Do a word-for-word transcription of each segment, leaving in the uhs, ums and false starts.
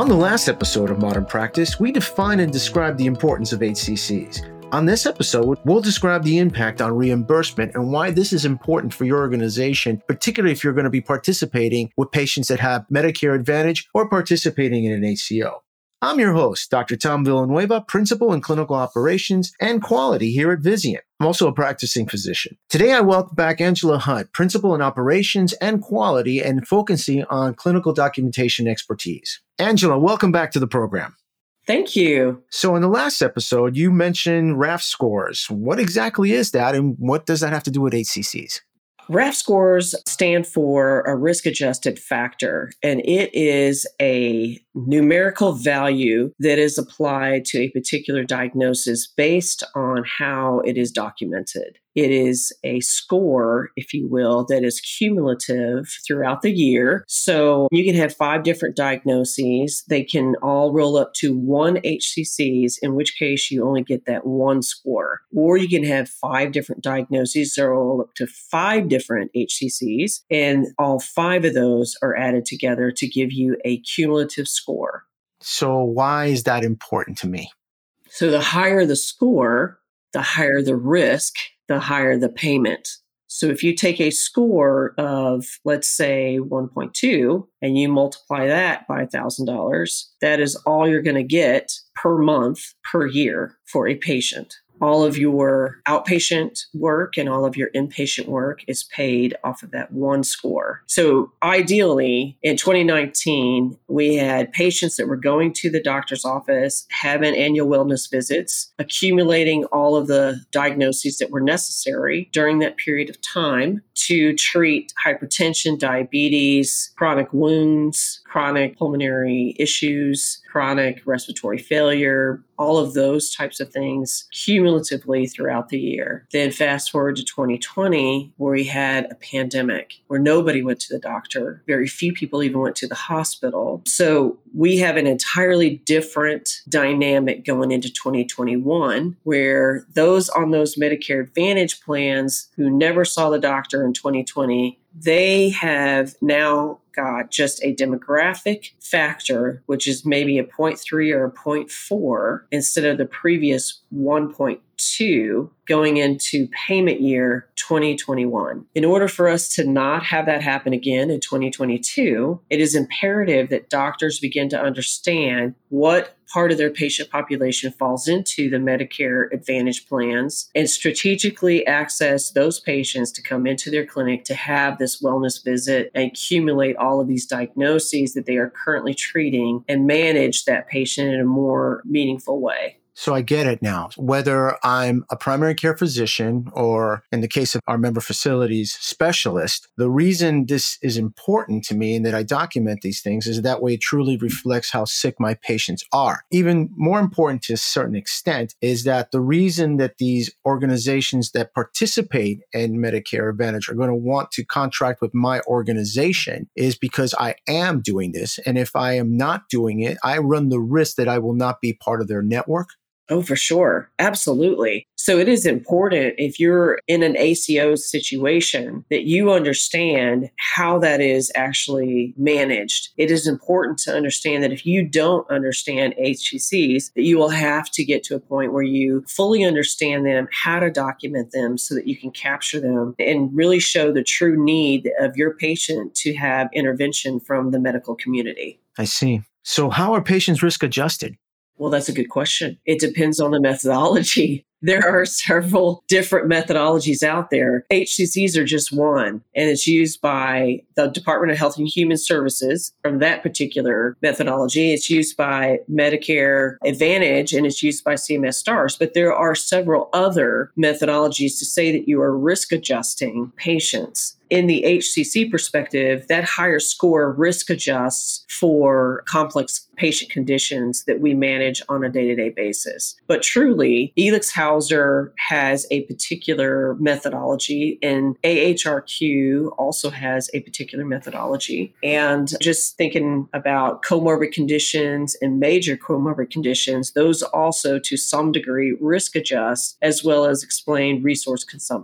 On the last episode of Modern Practice, we defined and described the importance of H C Cs. On this episode, we'll describe the impact on reimbursement and why this is important for your organization, particularly if you're going to be participating with patients that have Medicare Advantage or participating in an H C O. I'm your host, Doctor Tom Villanueva, Principal in Clinical Operations and Quality here at Vizient. I'm also a practicing physician. Today, I welcome back Angela Hunt, Principal in Operations and Quality and focusing on clinical documentation expertise. Angela, welcome back to the program. Thank you. So in the last episode, you mentioned R A F scores. What exactly is that and what does that have to do with H C Cs? R A F scores stand for a risk-adjusted factor, and it is a numerical value that is applied to a particular diagnosis based on how it is documented. It is a score, if you will, that is cumulative throughout the year. So you can have five different diagnoses. They can all roll up to one H C Cs, in which case you only get that one score. Or you can have five different diagnoses that roll up to five different H C Cs, and all five of those are added together to give you a cumulative score. So why is that important to me? So the higher the score, the higher the risk, the higher the payment. So if you take a score of, let's say, one point two, and you multiply that by one thousand dollars, that is all you're going to get per month, per year for a patient. All of your outpatient work and all of your inpatient work is paid off of that one score. So ideally, in twenty nineteen, we had patients that were going to the doctor's office, having annual wellness visits, accumulating all of the diagnoses that were necessary during that period of time to treat hypertension, diabetes, chronic wounds, chronic pulmonary issues, chronic respiratory failure, all of those types of things cumulatively throughout the year. Then fast forward to twenty twenty, where we had a pandemic, where nobody went to the doctor. Very few people even went to the hospital. So we have an entirely different dynamic going into twenty twenty-one, where those on those Medicare Advantage plans who never saw the doctor in twenty twenty, they have now got just a demographic factor, which is maybe a zero point three or a zero point four instead of the previous one point two going into payment year twenty twenty-one. In order for us to not have that happen again in twenty twenty-two, it is imperative that doctors begin to understand what part of their patient population falls into the Medicare Advantage plans and strategically access those patients to come into their clinic to have this wellness visit and accumulate all of these diagnoses that they are currently treating and manage that patient in a more meaningful way. So I get it now. Whether I'm a primary care physician or, in the case of our member facilities, specialist, the reason this is important to me and that I document these things is that way it truly reflects how sick my patients are. Even more important to a certain extent is that the reason that these organizations that participate in Medicare Advantage are going to want to contract with my organization is because I am doing this. And if I am not doing it, I run the risk that I will not be part of their network. Oh, for sure. Absolutely. So it is important if you're in an A C O situation that you understand how that is actually managed. It is important to understand that if you don't understand H C Cs, that you will have to get to a point where you fully understand them, how to document them so that you can capture them and really show the true need of your patient to have intervention from the medical community. I see. So how are patients risk adjusted? Well, that's a good question. It depends on the methodology. There are several different methodologies out there. H C Cs are just one, and it's used by the Department of Health and Human Services from that particular methodology. It's used by Medicare Advantage, and it's used by C M S STARS. But there are several other methodologies to say that you are risk adjusting patients. In the H C C perspective, that higher score risk adjusts for complex patient conditions that we manage on a day-to-day basis. But truly, Elixhauser has a particular methodology, and A H R Q also has a particular methodology. And just thinking about comorbid conditions and major comorbid conditions, those also to some degree risk adjust as well as explain resource consumption.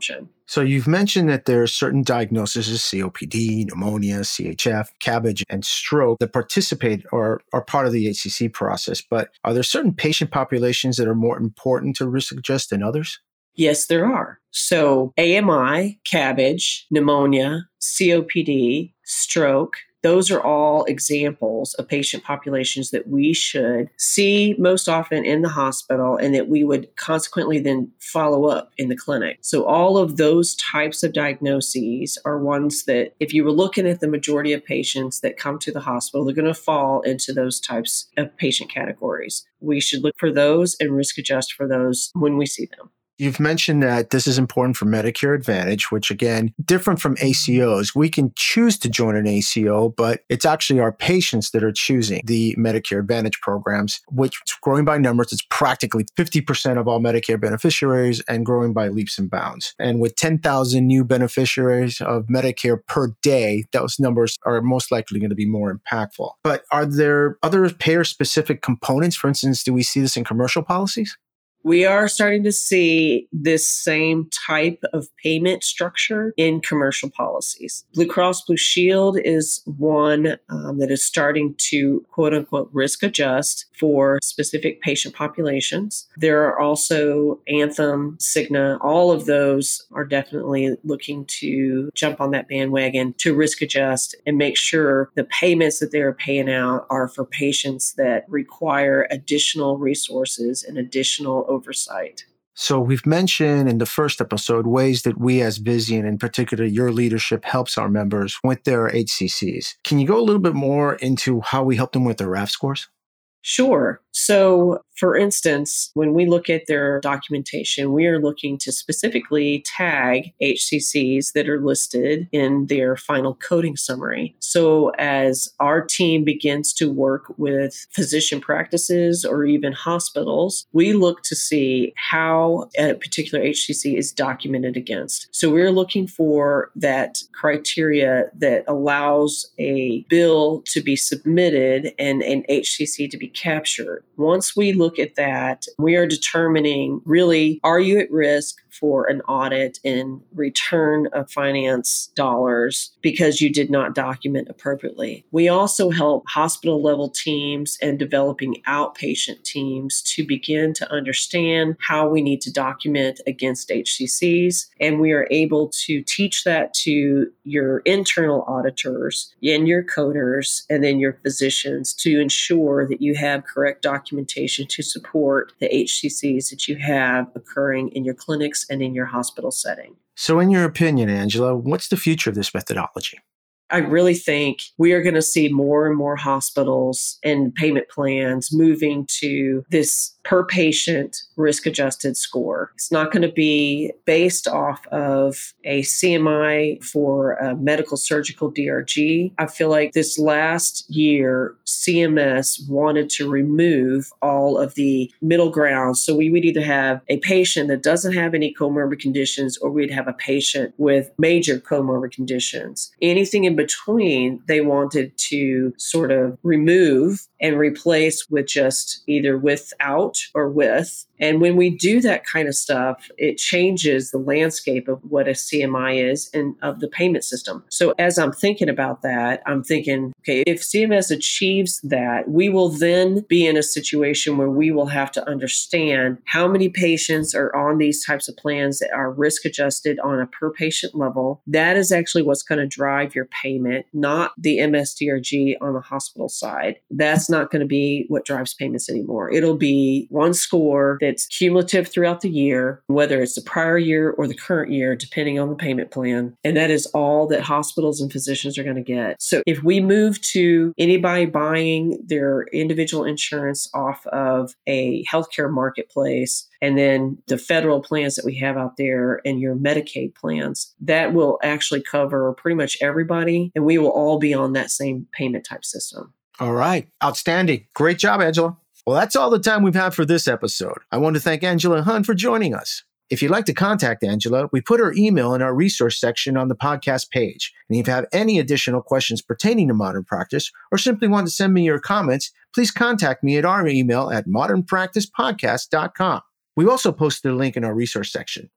So you've mentioned that there are certain diagnoses, C O P D, pneumonia, C H F, CABG, and stroke that participate or are part of the H C C process. But are there certain patient populations that are more important to risk adjust than others? Yes, there are. So A M I, CABG, pneumonia, C O P D, stroke, those are all examples of patient populations that we should see most often in the hospital and that we would consequently then follow up in the clinic. So all of those types of diagnoses are ones that if you were looking at the majority of patients that come to the hospital, they're going to fall into those types of patient categories. We should look for those and risk adjust for those when we see them. You've mentioned that this is important for Medicare Advantage, which again, different from A C Os. We can choose to join an A C O, but it's actually our patients that are choosing the Medicare Advantage programs, which is growing by numbers. It's practically fifty percent of all Medicare beneficiaries and growing by leaps and bounds. And with ten thousand new beneficiaries of Medicare per day, those numbers are most likely going to be more impactful. But are there other payer-specific components? For instance, do we see this in commercial policies? We are starting to see this same type of payment structure in commercial policies. Blue Cross Blue Shield is one um, that is starting to quote unquote risk adjust for specific patient populations. There are also Anthem, Cigna, all of those are definitely looking to jump on that bandwagon to risk adjust and make sure the payments that they're paying out are for patients that require additional resources and additional oversight. So we've mentioned in the first episode ways that we as Vizient, in particular your leadership, helps our members with their H C Cs. Can you go a little bit more into how we help them with their R A F scores? Sure. So, for instance, when we look at their documentation, we are looking to specifically tag H C Cs that are listed in their final coding summary. So, as our team begins to work with physician practices or even hospitals, we look to see how a particular H C C is documented against. So, we're looking for that criteria that allows a bill to be submitted and an H C C to be captured. Once we look at that, we are determining really, are you at risk for an audit and return of finance dollars because you did not document appropriately. We also help hospital level teams and developing outpatient teams to begin to understand how we need to document against H C Cs. And we are able to teach that to your internal auditors and your coders and then your physicians to ensure that you have correct documentation to support the H C Cs that you have occurring in your clinics and in your hospital setting. So in your opinion, Angela, what's the future of this methodology? I really think we are going to see more and more hospitals and payment plans moving to this per patient risk adjusted score. It's not going to be based off of a C M I for a medical surgical D R G. I feel like this last year, C M S wanted to remove all of the middle ground. So we would either have a patient that doesn't have any comorbid conditions or we'd have a patient with major comorbid conditions. Anything in between, they wanted to sort of remove and replace with just either without or with. And when we do that kind of stuff, it changes the landscape of what a C M I is and of the payment system. So as I'm thinking about that, I'm thinking, okay, if C M S achieves that, we will then be in a situation where we will have to understand how many patients are on these types of plans that are risk adjusted on a per patient level. That is actually what's going to drive your payment, not the M S D R G on the hospital side. That's not going to be what drives payments anymore. It'll be one score that's cumulative throughout the year, whether it's the prior year or the current year, depending on the payment plan. And that is all that hospitals and physicians are going to get. So if we move to anybody buying their individual insurance off of a healthcare marketplace, and then the federal plans that we have out there and your Medicaid plans, that will actually cover pretty much everybody. And we will all be on that same payment type system. All right. Outstanding. Great job, Angela. Well, that's all the time we've had for this episode. I want to thank Angela Hunt for joining us. If you'd like to contact Angela, we put her email in our resource section on the podcast page. And if you have any additional questions pertaining to Modern Practice or simply want to send me your comments, please contact me at our email at modern practice podcast dot com. We also posted a link in our resource section.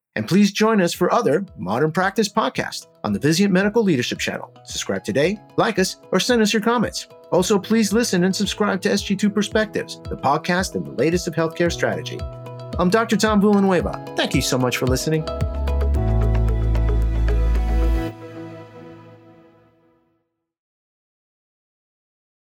And please join us for other Modern Practice podcasts on the Vizient Medical Leadership Channel. Subscribe today, like us, or send us your comments. Also, please listen and subscribe to S G two Perspectives, the podcast and the latest of healthcare strategy. I'm Doctor Tom Villanueva. Thank you so much for listening.